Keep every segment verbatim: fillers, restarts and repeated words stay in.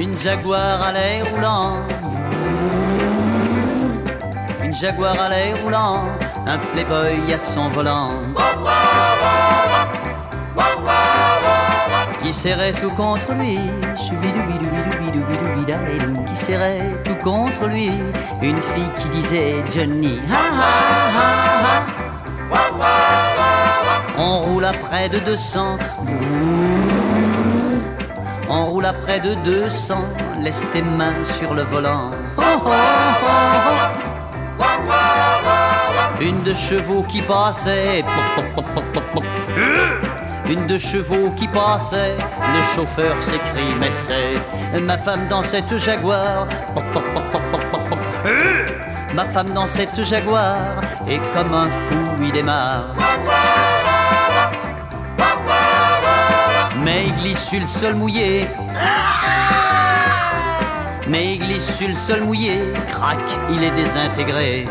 Une Jaguar à l'air roulant, une Jaguar à l'air roulant, un playboy à son volant, qui serrait tout contre lui, qui serrait tout contre lui, une fille qui disait Johnny, ha ha ha ha. On roule à près de deux cents, on roule à près de deux cents, laisse tes mains sur le volant. Oh, oh, oh, oh. Une de chevaux qui passait, pop, pop, pop, pop, pop. Une de chevaux qui passait, le chauffeur s'écrie mais c'est ma femme dans cette Jaguar. Pop, pop, pop, pop, pop, pop, pop. Ma femme dans cette Jaguar, et comme un fou il démarre. Mais il glisse sur le sol mouillé, mais il glisse sur le sol mouillé, crac, il est désintégré.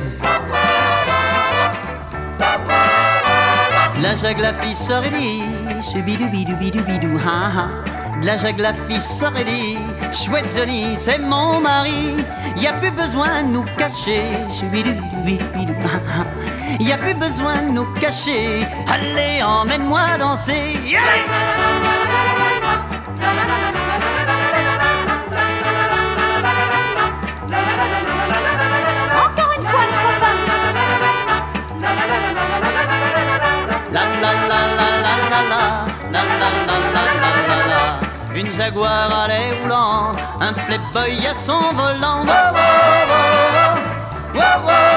De la Jag la fille sort et dit, chubidou bidou bidou bidou ha ha. De la Jag la fille sort et dit, chouette Johnny, c'est mon mari. Y a plus besoin de nous cacher, chubidou bidou bidou ha ha. Y a plus besoin de nous cacher, allez emmène-moi danser. Yeah! Encore une fois les copains. La la la la la la la la la la la la la. Une Jaguar à l'air roulant, un playboy à son volant. Wow, wow, wow, wow, wow, wow.